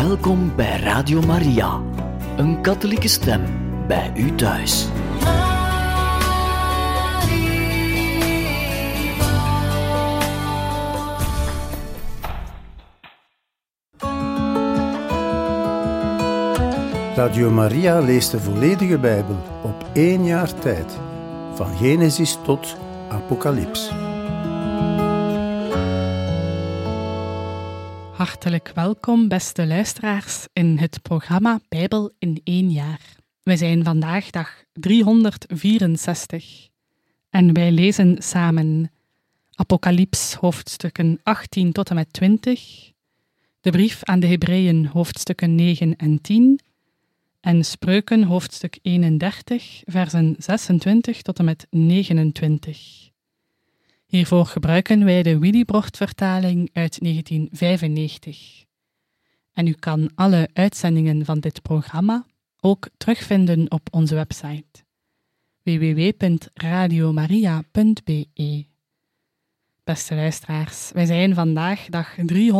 Welkom bij Radio Maria, een katholieke stem bij u thuis. Radio Maria leest de volledige Bijbel op 1 jaar tijd, van Genesis tot Apocalyps. Hartelijk welkom, beste luisteraars, in het programma Bijbel in 1 jaar. We zijn vandaag dag 364 en wij lezen samen Apocalyps hoofdstukken 18 tot en met 20, de brief aan de Hebreeën hoofdstukken 9 en 10 en Spreuken hoofdstuk 31, versen 26 tot en met 29. Hiervoor gebruiken wij de Willibrord-vertaling uit 1995. En u kan alle uitzendingen van dit programma ook terugvinden op onze website www.radiomaria.be. Beste luisteraars, wij zijn vandaag dag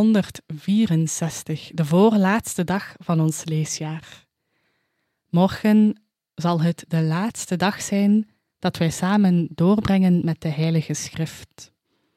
364, de voorlaatste dag van ons leesjaar. Morgen zal het de laatste dag zijn dat wij samen doorbrengen met de Heilige Schrift.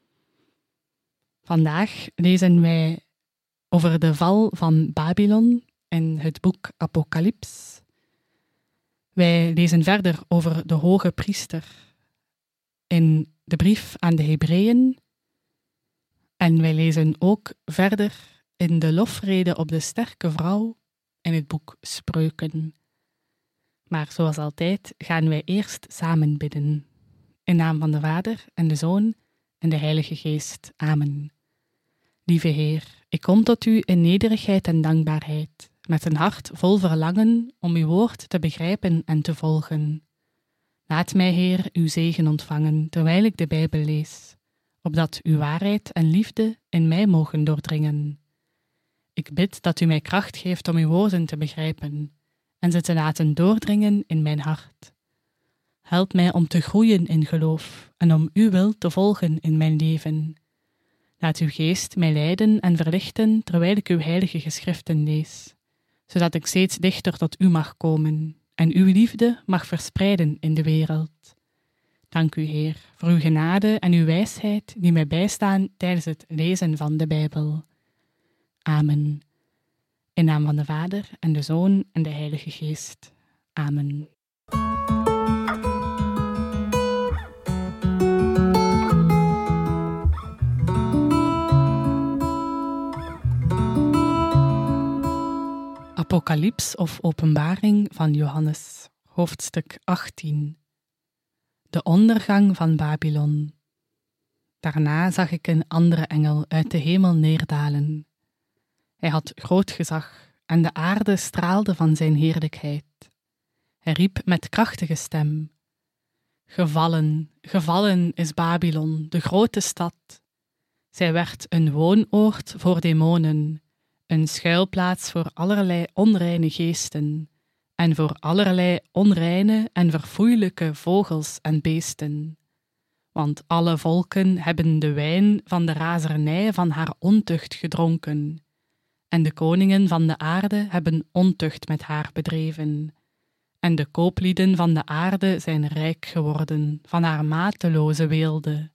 Vandaag lezen wij over de val van Babylon in het boek Apocalyps. Wij lezen verder over de hoge priester in de brief aan de Hebreeën. En wij lezen ook verder in de lofrede op de sterke vrouw in het boek Spreuken. Maar zoals altijd gaan wij eerst samen bidden. In naam van de Vader en de Zoon en de Heilige Geest. Amen. Lieve Heer, ik kom tot u in nederigheid en dankbaarheid, met een hart vol verlangen om uw woord te begrijpen en te volgen. Laat mij, Heer, uw zegen ontvangen terwijl ik de Bijbel lees, opdat uw waarheid en liefde in mij mogen doordringen. Ik bid dat u mij kracht geeft om uw woorden te begrijpen en ze te laten doordringen in mijn hart. Help mij om te groeien in geloof en om uw wil te volgen in mijn leven. Laat uw geest mij leiden en verlichten terwijl ik uw heilige geschriften lees, zodat ik steeds dichter tot u mag komen en uw liefde mag verspreiden in de wereld. Dank u, Heer, voor uw genade en uw wijsheid die mij bijstaan tijdens het lezen van de Bijbel. Amen. In naam van de Vader en de Zoon en de Heilige Geest. Amen. Apocalyps of Openbaring van Johannes, hoofdstuk 18. De ondergang van Babylon. Daarna zag ik een andere engel uit de hemel neerdalen. Hij had groot gezag en de aarde straalde van zijn heerlijkheid. Hij riep met krachtige stem: Gevallen, gevallen is Babylon, de grote stad. Zij werd een woonoord voor demonen, een schuilplaats voor allerlei onreine geesten en voor allerlei onreine en verfoeilijke vogels en beesten. Want alle volken hebben de wijn van de razernij van haar ontucht gedronken. En de koningen van de aarde hebben ontucht met haar bedreven. En de kooplieden van de aarde zijn rijk geworden van haar mateloze weelde.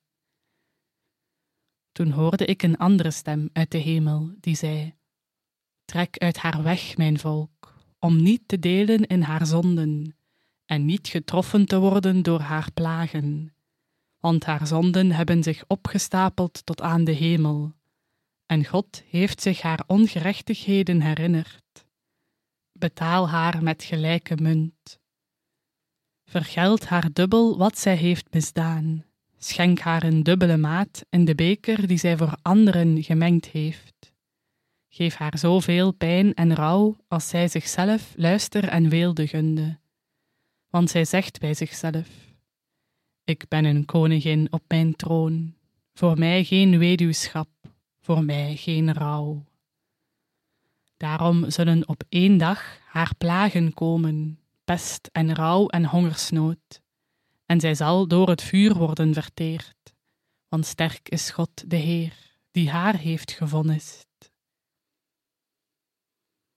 Toen hoorde ik een andere stem uit de hemel, die zei: Trek uit haar weg, mijn volk, om niet te delen in haar zonden, en niet getroffen te worden door haar plagen. Want haar zonden hebben zich opgestapeld tot aan de hemel. En God heeft zich haar ongerechtigheden herinnerd. Betaal haar met gelijke munt. Vergeld haar dubbel wat zij heeft misdaan. Schenk haar een dubbele maat in de beker die zij voor anderen gemengd heeft. Geef haar zoveel pijn en rouw als zij zichzelf luister en weelde gunde. Want zij zegt bij zichzelf: Ik ben een koningin op mijn troon. Voor mij geen weduwschap. Voor mij geen rouw. Daarom zullen op 1 dag haar plagen komen, pest en rouw en hongersnood, en zij zal door het vuur worden verteerd, want sterk is God de Heer, die haar heeft gevonnist.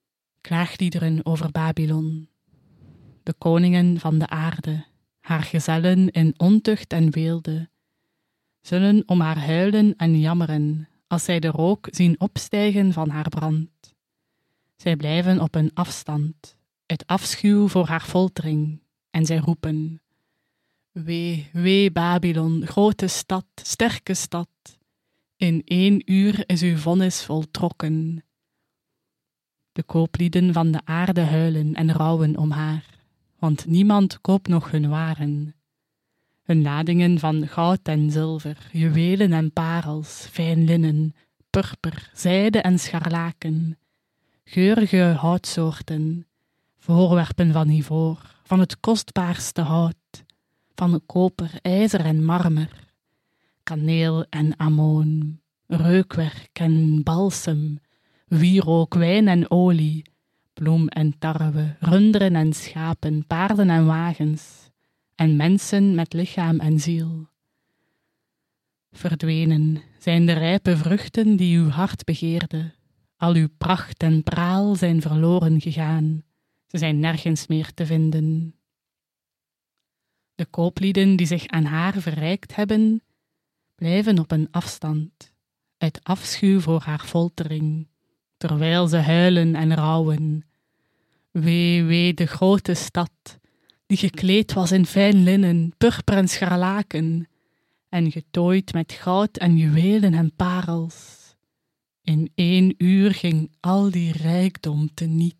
Klaagliederen over Babylon. De koningen van de aarde, haar gezellen in ontucht en weelde, zullen om haar huilen en jammeren, als zij de rook zien opstijgen van haar brand. Zij blijven op een afstand, uit afschuw voor haar foltering, en zij roepen: Wee, wee Babylon, grote stad, sterke stad, in 1 uur is uw vonnis voltrokken. De kooplieden van de aarde huilen en rouwen om haar, want niemand koopt nog hun waren. Hun ladingen van goud en zilver, juwelen en parels, fijn linnen, purper, zijde en scharlaken, geurige houtsoorten, voorwerpen van ivoor, van het kostbaarste hout, van koper, ijzer en marmer, kaneel en amoon, reukwerk en balsem, wierook, wijn en olie, bloem en tarwe, runderen en schapen, paarden en wagens, en mensen met lichaam en ziel. Verdwenen zijn de rijpe vruchten die uw hart begeerde. Al uw pracht en praal zijn verloren gegaan. Ze zijn nergens meer te vinden. De kooplieden die zich aan haar verrijkt hebben, blijven op een afstand, uit afschuw voor haar foltering, terwijl ze huilen en rouwen. Wee, wee de grote stad, die gekleed was in fijn linnen, purper en scharlaken, en getooid met goud en juwelen en parels. In 1 uur ging al die rijkdom teniet.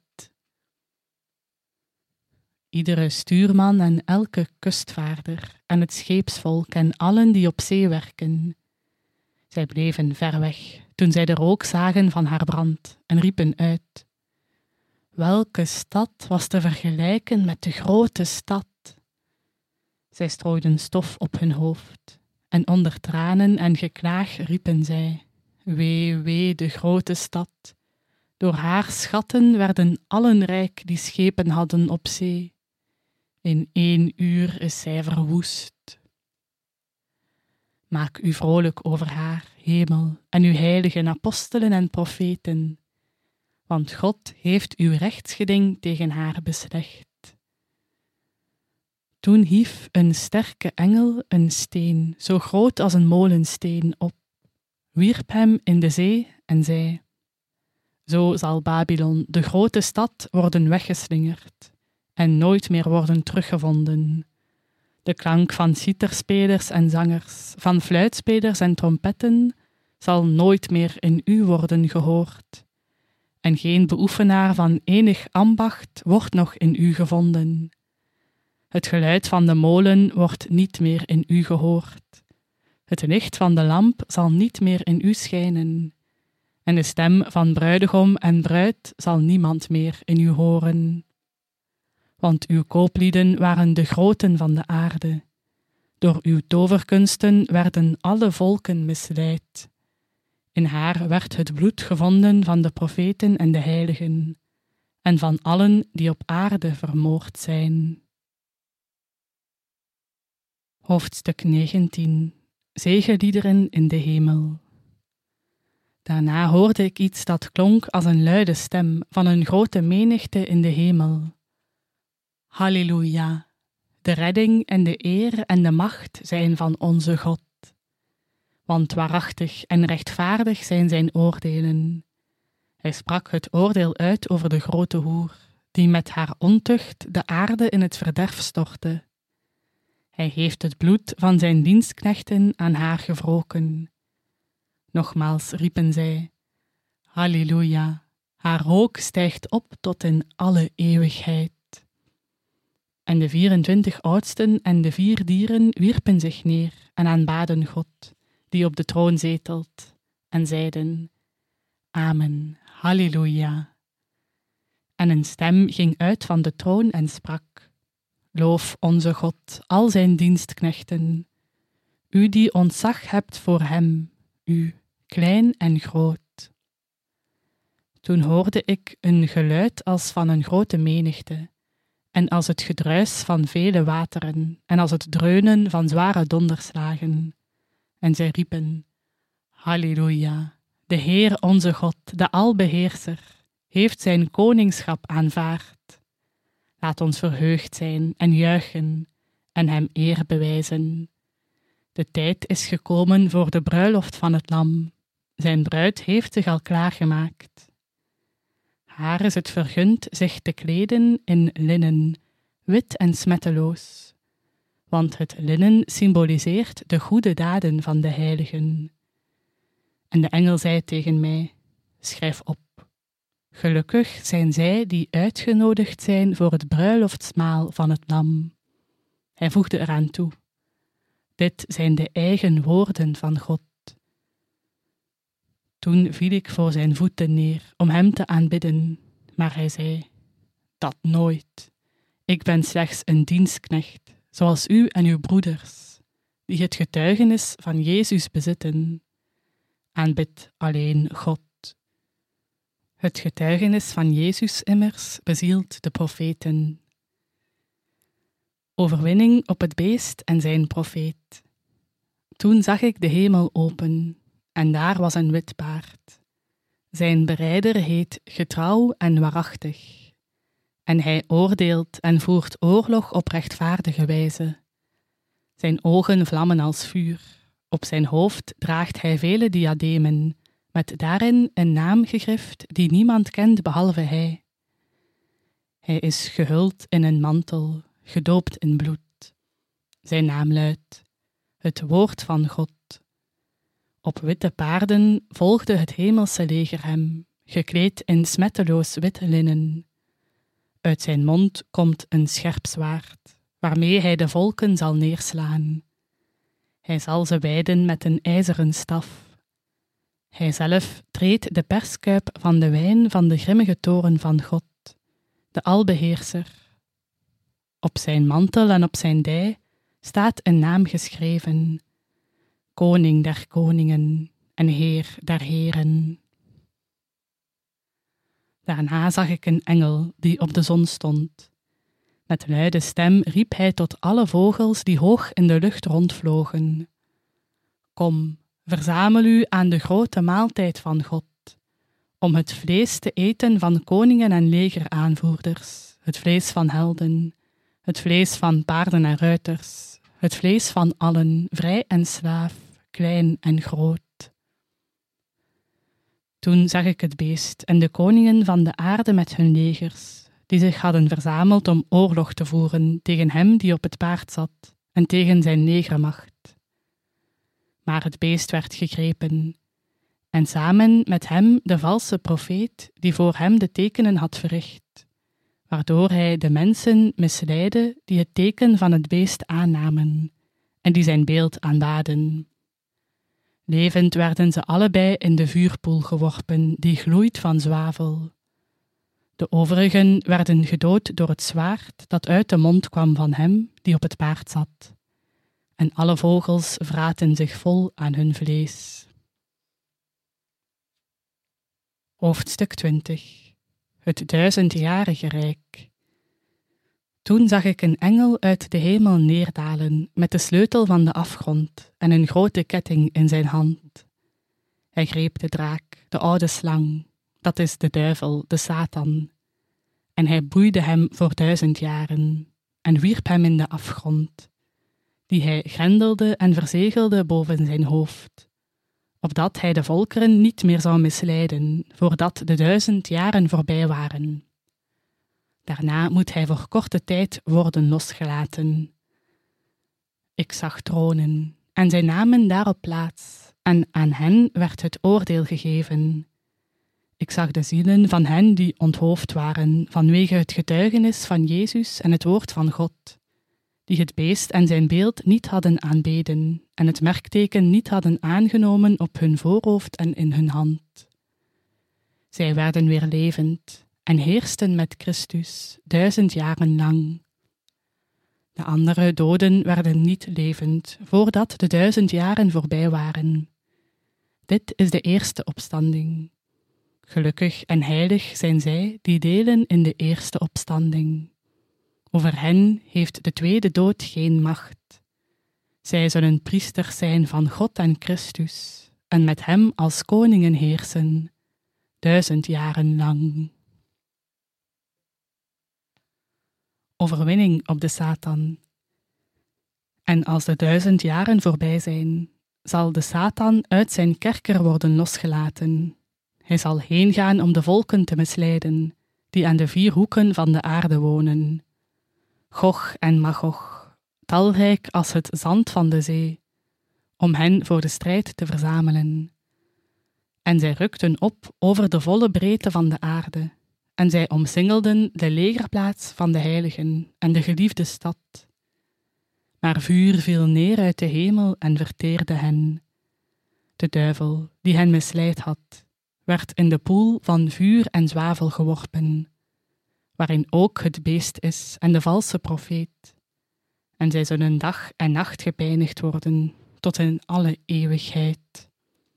Iedere stuurman en elke kustvaarder en het scheepsvolk en allen die op zee werken. Zij bleven ver weg toen zij de rook zagen van haar brand en riepen uit: Welke stad was te vergelijken met de grote stad? Zij strooiden stof op hun hoofd en onder tranen en geklaag riepen zij: Wee, wee de grote stad. Door haar schatten werden allen rijk die schepen hadden op zee. In 1 uur is zij verwoest. Maak u vrolijk over haar, hemel, en uw heiligen apostelen en profeten, want God heeft uw rechtsgeding tegen haar beslecht. Toen hief een sterke engel een steen, zo groot als een molensteen, op, wierp hem in de zee en zei: Zo zal Babylon, de grote stad, worden weggeslingerd en nooit meer worden teruggevonden. De klank van citerspelers en zangers, van fluitspelers en trompetten, zal nooit meer in u worden gehoord. En geen beoefenaar van enig ambacht wordt nog in u gevonden. Het geluid van de molen wordt niet meer in u gehoord. Het licht van de lamp zal niet meer in u schijnen. En de stem van bruidegom en bruid zal niemand meer in u horen. Want uw kooplieden waren de groten van de aarde. Door uw toverkunsten werden alle volken misleid. In haar werd het bloed gevonden van de profeten en de heiligen, en van allen die op aarde vermoord zijn. Hoofdstuk 19. Zegeliederen in de hemel. Daarna hoorde ik iets dat klonk als een luide stem van een grote menigte in de hemel. Halleluja! De redding en de eer en de macht zijn van onze God. Want waarachtig en rechtvaardig zijn zijn oordelen. Hij sprak het oordeel uit over de grote hoer, die met haar ontucht de aarde in het verderf stortte. Hij heeft het bloed van zijn dienstknechten aan haar gewroken. Nogmaals riepen zij: Halleluja! Haar rook stijgt op tot in alle eeuwigheid. En de 24 oudsten en de 4 dieren wierpen zich neer en aanbaden God, die op de troon zetelt, en zeiden: Amen, halleluja. En een stem ging uit van de troon en sprak: Loof onze God, al zijn dienstknechten, u die ontzag hebt voor hem, u, klein en groot. Toen hoorde ik een geluid als van een grote menigte, en als het gedruis van vele wateren, en als het dreunen van zware donderslagen. En zij riepen: Halleluja, de Heer onze God, de Albeheerser, heeft zijn koningschap aanvaard. Laat ons verheugd zijn en juichen en hem eer bewijzen. De tijd is gekomen voor de bruiloft van het lam. Zijn bruid heeft zich al klaargemaakt. Haar is het vergund zich te kleden in linnen, wit en smetteloos. Want het linnen symboliseert de goede daden van de heiligen. En de engel zei tegen mij, schrijf op. Gelukkig zijn zij die uitgenodigd zijn voor het bruiloftsmaal van het lam. Hij voegde eraan toe. Dit zijn de eigen woorden van God. Toen viel ik voor zijn voeten neer om hem te aanbidden, maar hij zei, dat nooit. Ik ben slechts een dienstknecht, zoals u en uw broeders, die het getuigenis van Jezus bezitten. Aanbid alleen God. Het getuigenis van Jezus immers bezielt de profeten. Overwinning op het beest en zijn profeet. Toen zag ik de hemel open, en daar was een wit paard. Zijn berijder heet Getrouw en Waarachtig. En hij oordeelt en voert oorlog op rechtvaardige wijze. Zijn ogen vlammen als vuur. Op zijn hoofd draagt hij vele diademen, met daarin een naam gegrift die niemand kent behalve hij. Hij is gehuld in een mantel, gedoopt in bloed. Zijn naam luidt, het woord van God. Op witte paarden volgde het hemelse leger hem, gekleed in smetteloos wit linnen. Uit zijn mond komt een scherp zwaard, waarmee hij de volken zal neerslaan. Hij zal ze wijden met een ijzeren staf. Hij zelf treedt de perskuip van de wijn van de grimmige toorn van God, de Albeheerser. Op zijn mantel en op zijn dij staat een naam geschreven, Koning der koningen en Heer der heren. Daarna zag ik een engel die op de zon stond. Met luide stem riep hij tot alle vogels die hoog in de lucht rondvlogen. Kom, verzamel u aan de grote maaltijd van God, om het vlees te eten van koningen en legeraanvoerders, het vlees van helden, het vlees van paarden en ruiters, het vlees van allen, vrij en slaaf, klein en groot. Toen zag ik het beest en de koningen van de aarde met hun legers, die zich hadden verzameld om oorlog te voeren tegen hem die op het paard zat en tegen zijn legermacht. Maar het beest werd gegrepen, en samen met hem de valse profeet die voor hem de tekenen had verricht, waardoor hij de mensen misleidde die het teken van het beest aannamen en die zijn beeld aanbaden. Levend werden ze allebei in de vuurpoel geworpen, die gloeit van zwavel. De overigen werden gedood door het zwaard dat uit de mond kwam van hem die op het paard zat. En alle vogels vraten zich vol aan hun vlees. Hoofdstuk 20. Het 1000-jarige rijk. Toen zag ik een engel uit de hemel neerdalen met de sleutel van de afgrond en een grote ketting in zijn hand. Hij greep de draak, de oude slang, dat is de duivel, de Satan, en hij boeide hem voor 1000 jaren en wierp hem in de afgrond, die hij grendelde en verzegelde boven zijn hoofd, opdat hij de volkeren niet meer zou misleiden, voordat de 1000 jaren voorbij waren. Daarna moet hij voor korte tijd worden losgelaten. Ik zag tronen, en zij namen daarop plaats, en aan hen werd het oordeel gegeven. Ik zag de zielen van hen die onthoofd waren, vanwege het getuigenis van Jezus en het woord van God, die het beest en zijn beeld niet hadden aanbeden, en het merkteken niet hadden aangenomen op hun voorhoofd en in hun hand. Zij werden weer levend, en heersten met Christus 1000 jaren lang. De andere doden werden niet levend, voordat de 1000 jaren voorbij waren. Dit is de eerste opstanding. Gelukkig en heilig zijn zij die delen in de eerste opstanding. Over hen heeft de tweede dood geen macht. Zij zullen priesters zijn van God en Christus, en met hem als koningen heersen, 1000 jaren lang. overwinning op de Satan. En als de 1000 jaren voorbij zijn, zal de Satan uit zijn kerker worden losgelaten. Hij zal heengaan om de volken te misleiden, die aan de 4 hoeken van de aarde wonen. Gog en Magog, talrijk als het zand van de zee, om hen voor de strijd te verzamelen. En zij rukten op over de volle breedte van de aarde, en zij omsingelden de legerplaats van de heiligen en de geliefde stad. Maar vuur viel neer uit de hemel en verteerde hen. De duivel, die hen misleid had, werd in de poel van vuur en zwavel geworpen, waarin ook het beest is en de valse profeet. En zij zullen dag en nacht gepijnigd worden, tot in alle eeuwigheid.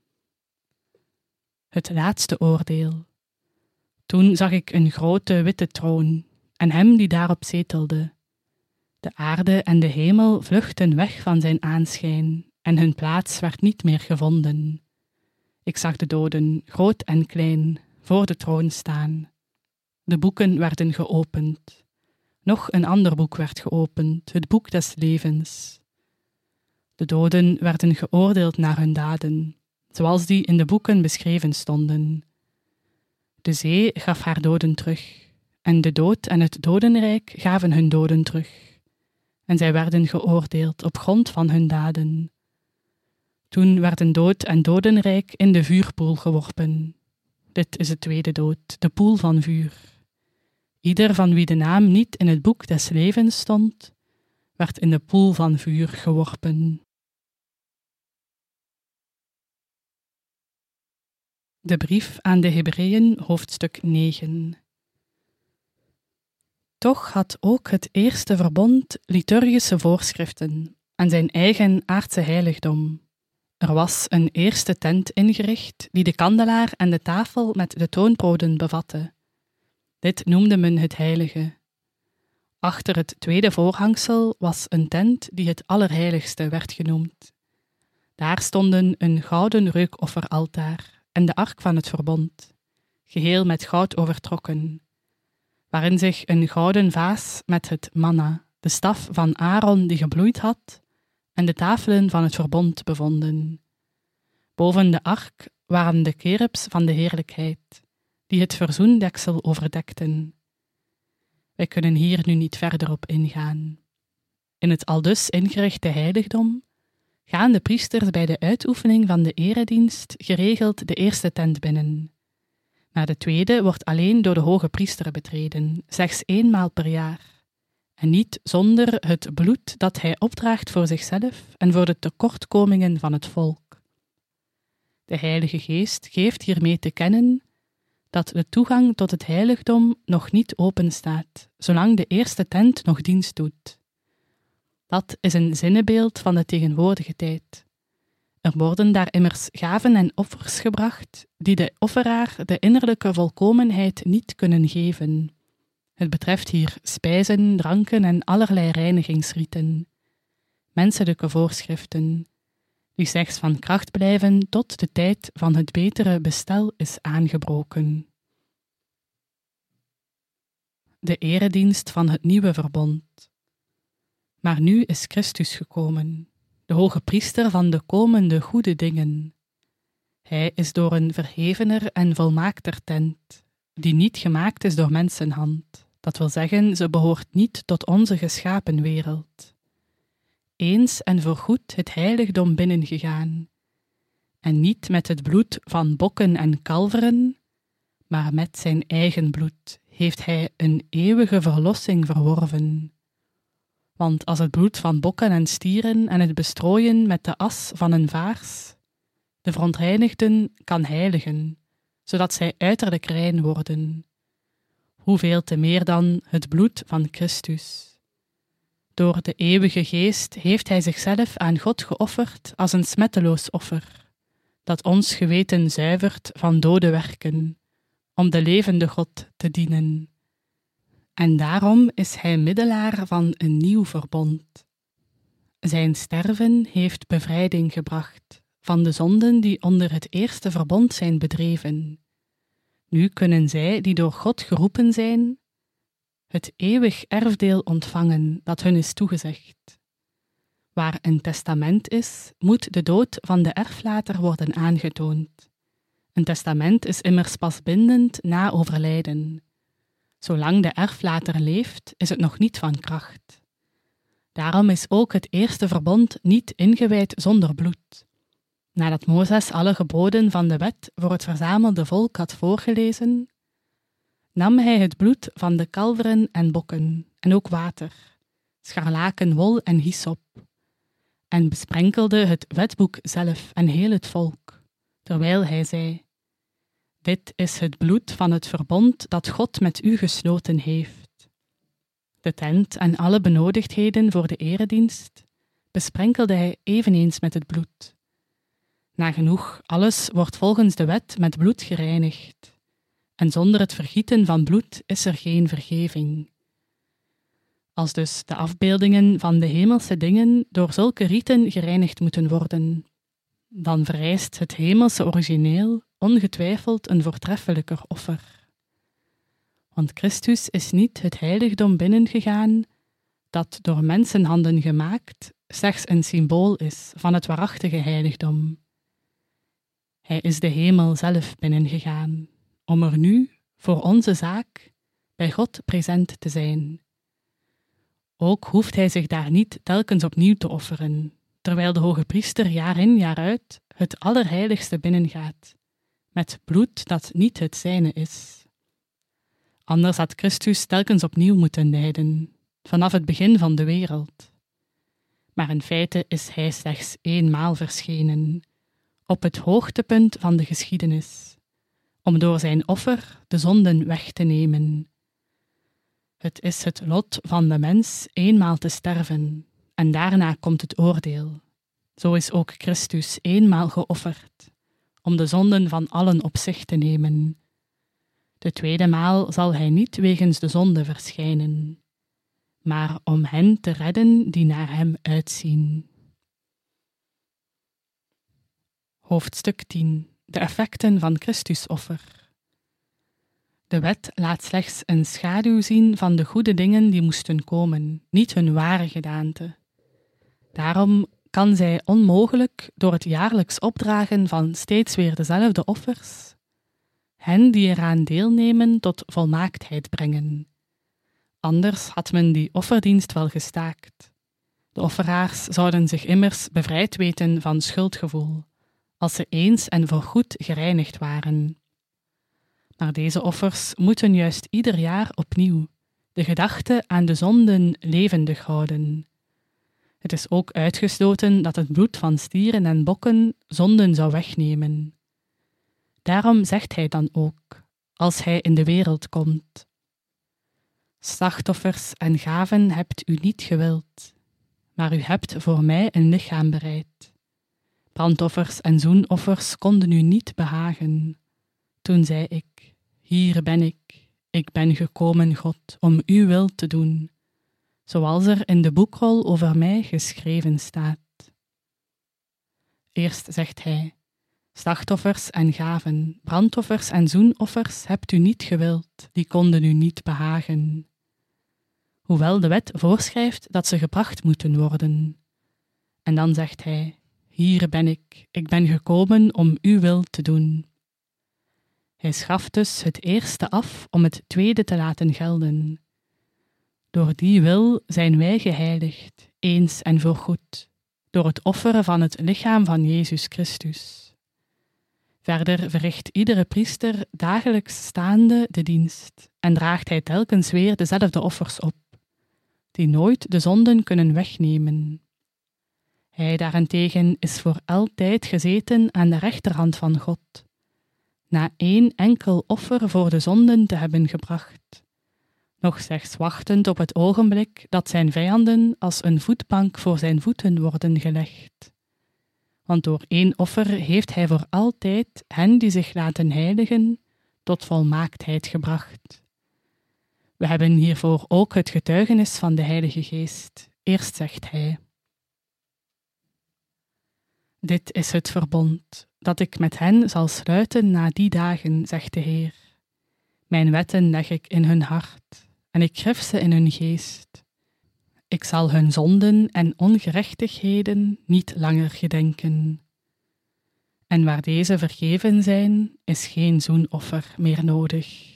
Het laatste oordeel. Toen zag ik een grote witte troon, en hem die daarop zetelde. De aarde en de hemel vluchtten weg van zijn aanschijn, en hun plaats werd niet meer gevonden. Ik zag de doden, groot en klein, voor de troon staan. De boeken werden geopend. Nog een ander boek werd geopend, het boek des levens. De doden werden geoordeeld naar hun daden, zoals die in de boeken beschreven stonden. De zee gaf haar doden terug, en de dood en het dodenrijk gaven hun doden terug. En zij werden geoordeeld op grond van hun daden. Toen werden dood en dodenrijk in de vuurpoel geworpen. Dit is de tweede dood, de poel van vuur. Ieder van wie de naam niet in het boek des levens stond, werd in de poel van vuur geworpen. De brief aan de Hebreeën, hoofdstuk 9. Toch had ook het eerste verbond liturgische voorschriften en zijn eigen aardse heiligdom. Er was een eerste tent ingericht die de kandelaar en de tafel met de toonbroden bevatte. Dit noemde men het heilige. Achter het tweede voorhangsel was een tent die het allerheiligste werd genoemd. Daar stonden een gouden reukofferaltaar en de ark van het verbond, geheel met goud overtrokken, waarin zich een gouden vaas met het manna, de staf van Aaron die gebloeid had, en de tafelen van het verbond bevonden. Boven de ark waren de kerubs van de heerlijkheid, die het verzoendeksel overdekten. Wij kunnen hier nu niet verder op ingaan. In het aldus ingerichte heiligdom gaan de priesters bij de uitoefening van de eredienst geregeld de eerste tent binnen. Maar de tweede wordt alleen door de hoge priester betreden, slechts 1 maal per jaar, en niet zonder het bloed dat hij opdraagt voor zichzelf en voor de tekortkomingen van het volk. De Heilige Geest geeft hiermee te kennen dat de toegang tot het heiligdom nog niet openstaat, zolang de eerste tent nog dienst doet. Dat is een zinnebeeld van de tegenwoordige tijd. Er worden daar immers gaven en offers gebracht die de offeraar de innerlijke volkomenheid niet kunnen geven. Het betreft hier spijzen, dranken en allerlei reinigingsrieten, menselijke voorschriften, die slechts van kracht blijven tot de tijd van het betere bestel is aangebroken. De eredienst van het nieuwe verbond. Maar nu is Christus gekomen, de hoge priester van de komende goede dingen. Hij is door een verhevener en volmaakter tent, die niet gemaakt is door mensenhand. Dat wil zeggen, ze behoort niet tot onze geschapen wereld. Eens en voorgoed het heiligdom binnengegaan, en niet met het bloed van bokken en kalveren, maar met zijn eigen bloed heeft hij een eeuwige verlossing verworven. Want als het bloed van bokken en stieren en het bestrooien met de as van een vaars de verontreinigden kan heiligen, zodat zij uiterlijk rein worden, hoeveel te meer dan het bloed van Christus. Door de eeuwige Geest heeft hij zichzelf aan God geofferd als een smetteloos offer, dat ons geweten zuivert van dode werken, om de levende God te dienen. En daarom is hij middelaar van een nieuw verbond. Zijn sterven heeft bevrijding gebracht van de zonden die onder het eerste verbond zijn bedreven. Nu kunnen zij die door God geroepen zijn, het eeuwig erfdeel ontvangen dat hun is toegezegd. Waar een testament is, moet de dood van de erflater worden aangetoond. Een testament is immers pas bindend na overlijden. Zolang de erflater leeft, is het nog niet van kracht. Daarom is ook het eerste verbond niet ingewijd zonder bloed. Nadat Mozes alle geboden van de wet voor het verzamelde volk had voorgelezen, nam hij het bloed van de kalveren en bokken, en ook water, scharlaken wol en hyssop, en besprenkelde het wetboek zelf en heel het volk, terwijl hij zei: Dit is het bloed van het verbond dat God met u gesloten heeft. De tent en alle benodigdheden voor de eredienst besprenkelde hij eveneens met het bloed. Nagenoeg alles wordt volgens de wet met bloed gereinigd, en zonder het vergieten van bloed is er geen vergeving. Als dus de afbeeldingen van de hemelse dingen door zulke riten gereinigd moeten worden, dan vereist het hemelse origineel ongetwijfeld een voortreffelijker offer. Want Christus is niet het heiligdom binnengegaan, dat door mensenhanden gemaakt slechts een symbool is van het waarachtige heiligdom. Hij is de hemel zelf binnengegaan, om er nu, voor onze zaak, bij God present te zijn. Ook hoeft hij zich daar niet telkens opnieuw te offeren, terwijl de hoge priester jaar in jaar uit het allerheiligste binnengaat, met bloed dat niet het zijne is. Anders had Christus telkens opnieuw moeten lijden, vanaf het begin van de wereld. Maar in feite is hij slechts eenmaal verschenen, op het hoogtepunt van de geschiedenis, om door zijn offer de zonden weg te nemen. Het is het lot van de mens eenmaal te sterven, en daarna komt het oordeel. Zo is ook Christus eenmaal geofferd, om de zonden van allen op zich te nemen. De tweede maal zal hij niet wegens de zonde verschijnen, maar om hen te redden die naar hem uitzien. Hoofdstuk 10. De effecten van Christusoffer. De wet laat slechts een schaduw zien van de goede dingen die moesten komen, niet hun ware gedaante. Daarom kan zij onmogelijk door het jaarlijks opdragen van steeds weer dezelfde offers hen die eraan deelnemen tot volmaaktheid brengen. Anders had men die offerdienst wel gestaakt. De offeraars zouden zich immers bevrijd weten van schuldgevoel, als ze eens en voorgoed gereinigd waren. Maar deze offers moeten juist ieder jaar opnieuw de gedachte aan de zonden levendig houden. Het is ook uitgesloten dat het bloed van stieren en bokken zonden zou wegnemen. Daarom zegt hij dan ook, als hij in de wereld komt: Slachtoffers en gaven hebt u niet gewild, maar u hebt voor mij een lichaam bereid. Brandoffers en zoenoffers konden u niet behagen. Toen zei ik: Hier ben ik ben gekomen, God, om uw wil te doen, zoals er in de boekrol over mij geschreven staat. Eerst zegt hij: Slachtoffers en gaven, brandoffers en zoenoffers hebt u niet gewild, die konden u niet behagen. Hoewel de wet voorschrijft dat ze gebracht moeten worden. En dan zegt hij: Hier ben ik ben gekomen om uw wil te doen. Hij schaft dus het eerste af om het tweede te laten gelden. Door die wil zijn wij geheiligd, eens en voorgoed, door het offeren van het lichaam van Jezus Christus. Verder verricht iedere priester dagelijks staande de dienst en draagt hij telkens weer dezelfde offers op, die nooit de zonden kunnen wegnemen. Hij daarentegen is voor altijd gezeten aan de rechterhand van God, na één enkel offer voor de zonden te hebben gebracht, nog slechts wachtend op het ogenblik dat zijn vijanden als een voetbank voor zijn voeten worden gelegd. Want door één offer heeft hij voor altijd hen die zich laten heiligen tot volmaaktheid gebracht. We hebben hiervoor ook het getuigenis van de Heilige Geest. Eerst zegt hij: Dit is het verbond dat ik met hen zal sluiten na die dagen, zegt de Heer. Mijn wetten leg ik in hun hart en ik grif ze in hun geest. Ik zal hun zonden en ongerechtigheden niet langer gedenken. En waar deze vergeven zijn, is geen zoenoffer meer nodig.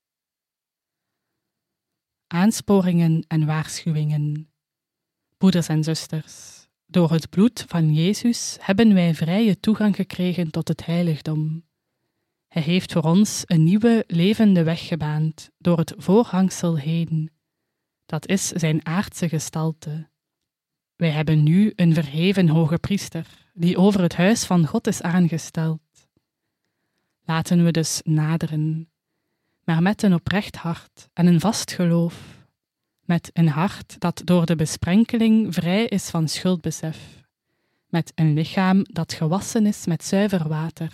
Aansporingen en waarschuwingen. Broeders en zusters, door het bloed van Jezus hebben wij vrije toegang gekregen tot het heiligdom. Hij heeft voor ons een nieuwe, levende weg gebaand door het voorhangsel heen. Dat is zijn aardse gestalte. Wij hebben nu een verheven hoge priester, die over het huis van God is aangesteld. Laten we dus naderen, maar met een oprecht hart en een vast geloof, met een hart dat door de besprenkeling vrij is van schuldbesef, met een lichaam dat gewassen is met zuiver water.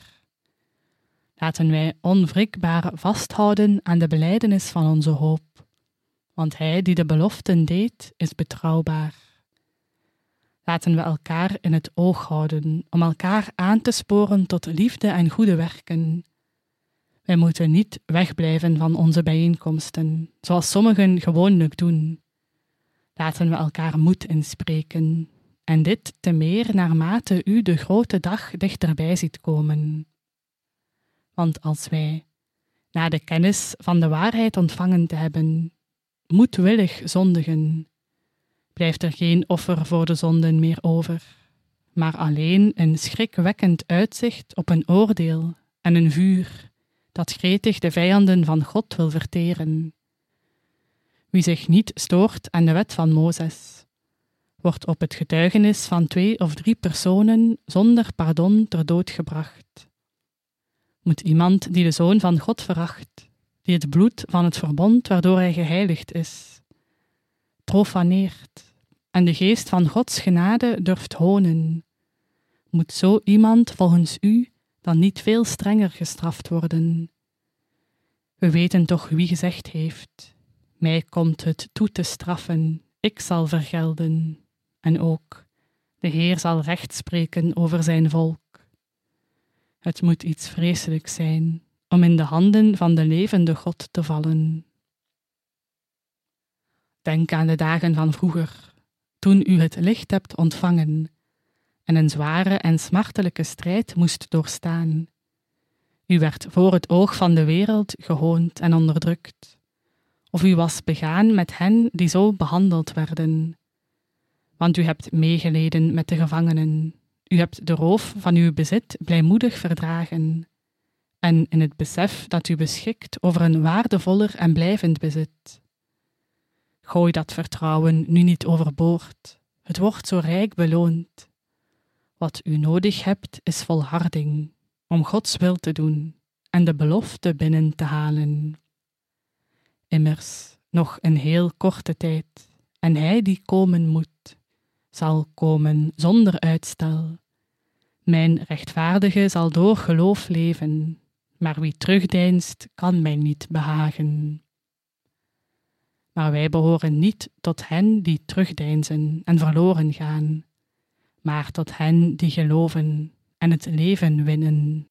Laten wij onwrikbaar vasthouden aan de belijdenis van onze hoop, want hij die de beloften deed, is betrouwbaar. Laten we elkaar in het oog houden, om elkaar aan te sporen tot liefde en goede werken. Wij moeten niet wegblijven van onze bijeenkomsten, zoals sommigen gewoonlijk doen. Laten we elkaar moed inspreken, en dit te meer naarmate u de grote dag dichterbij ziet komen. Want als wij, na de kennis van de waarheid ontvangen te hebben, moedwillig zondigen, blijft er geen offer voor de zonden meer over, maar alleen een schrikwekkend uitzicht op een oordeel en een vuur dat gretig de vijanden van God wil verteren. Wie zich niet stoort aan de wet van Mozes, wordt op het getuigenis van 2 of 3 personen zonder pardon ter dood gebracht. Moet iemand die de Zoon van God veracht, die het bloed van het verbond waardoor hij geheiligd is, profaneert en de geest van Gods genade durft honen, moet zo iemand volgens u dan niet veel strenger gestraft worden. We weten toch wie gezegd heeft, mij komt het toe te straffen, ik zal vergelden. En ook, de Heer zal recht spreken over zijn volk. Het moet iets vreselijks zijn om in de handen van de levende God te vallen. Denk aan de dagen van vroeger, toen u het licht hebt ontvangen en een zware en smartelijke strijd moest doorstaan. U werd voor het oog van de wereld gehoond en onderdrukt, of u was begaan met hen die zo behandeld werden. Want u hebt meegeleden met de gevangenen, u hebt de roof van uw bezit blijmoedig verdragen, en in het besef dat u beschikt over een waardevoller en blijvend bezit. Gooi dat vertrouwen nu niet overboord, het wordt zo rijk beloond. Wat u nodig hebt is volharding, om Gods wil te doen en de belofte binnen te halen. Immers, nog een heel korte tijd, en hij die komen moet, zal komen zonder uitstel. Mijn rechtvaardige zal door geloof leven, maar wie terugdeinst, kan mij niet behagen. Maar wij behoren niet tot hen die terugdeinzen en verloren gaan, maar tot hen die geloven en het leven winnen.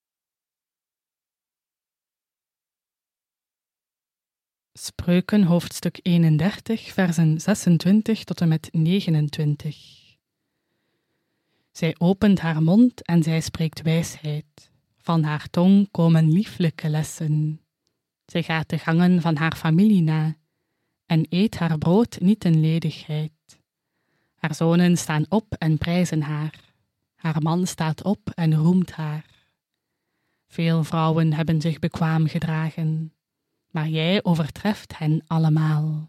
Spreuken hoofdstuk 31, versen 26 tot en met 29. Zij opent haar mond en zij spreekt wijsheid. Van haar tong komen lieflijke lessen. Zij gaat de gangen van haar familie na en eet haar brood niet in ledigheid. Haar zonen staan op en prijzen haar. Haar man staat op en roemt haar. Veel vrouwen hebben zich bekwaam gedragen, maar jij overtreft hen allemaal.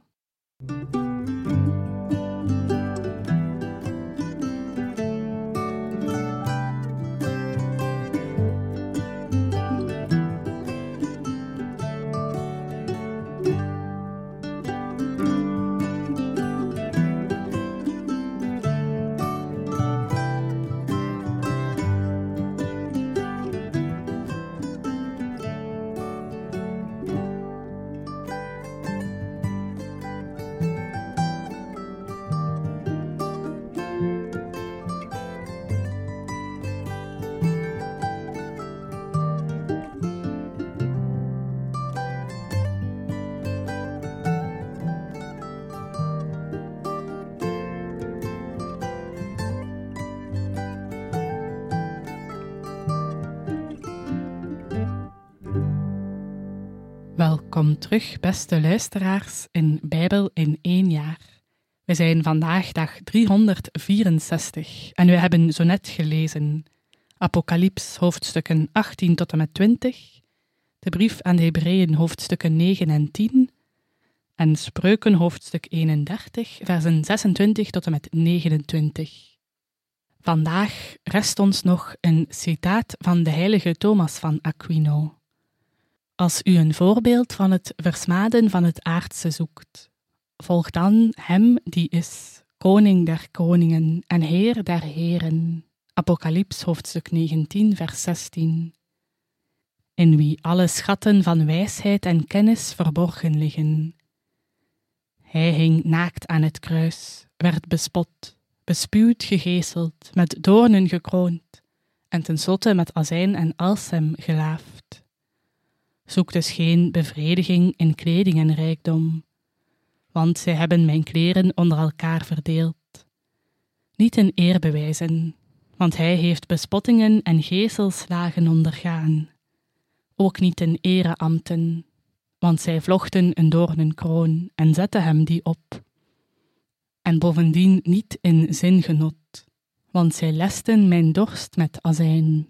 Welkom terug, beste luisteraars, in Bijbel in 1 jaar. We zijn vandaag dag 364 en we hebben zo net gelezen Apocalyps hoofdstukken 18 tot en met 20, de brief aan de Hebreeën hoofdstukken 9 en 10 en Spreuken hoofdstuk 31, versen 26 tot en met 29. Vandaag rest ons nog een citaat van de heilige Thomas van Aquino. Als u een voorbeeld van het versmaden van het aardse zoekt, volg dan hem die is, koning der koningen en heer der heren. Apocalyps hoofdstuk 19, vers 16. In wie alle schatten van wijsheid en kennis verborgen liggen. Hij hing naakt aan het kruis, werd bespot, bespuwd, gegezeld, met doornen gekroond en tenslotte met azijn en alsem gelaafd. Zoek dus geen bevrediging in kleding en rijkdom, want zij hebben mijn kleren onder elkaar verdeeld. Niet in eerbewijzen, want hij heeft bespottingen en gezelslagen ondergaan. Ook niet in ereambten, want zij vlochten een doornenkroon en zetten hem die op. En bovendien niet in zingenot, want zij lesten mijn dorst met azijn.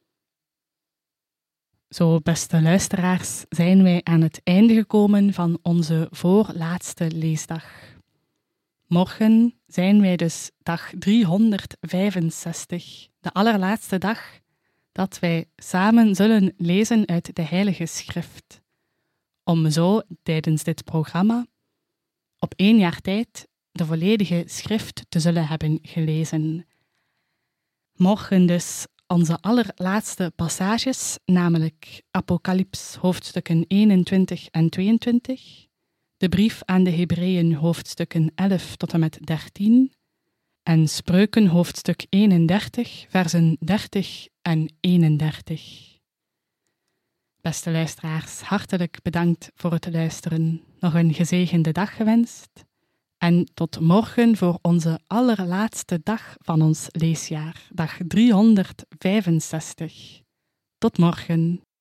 Zo, beste luisteraars, zijn wij aan het einde gekomen van onze voorlaatste leesdag. Morgen zijn wij dus dag 365, de allerlaatste dag dat wij samen zullen lezen uit de Heilige Schrift. Om zo tijdens dit programma op 1 jaar tijd de volledige schrift te zullen hebben gelezen. Morgen dus onze allerlaatste passages, namelijk Apocalyps hoofdstukken 21 en 22, de brief aan de Hebreeën hoofdstukken 11 tot en met 13 en Spreuken hoofdstuk 31, versen 30 en 31. Beste luisteraars, hartelijk bedankt voor het luisteren. Nog een gezegende dag gewenst. En tot morgen voor onze allerlaatste dag van ons leesjaar, dag 365. Tot morgen.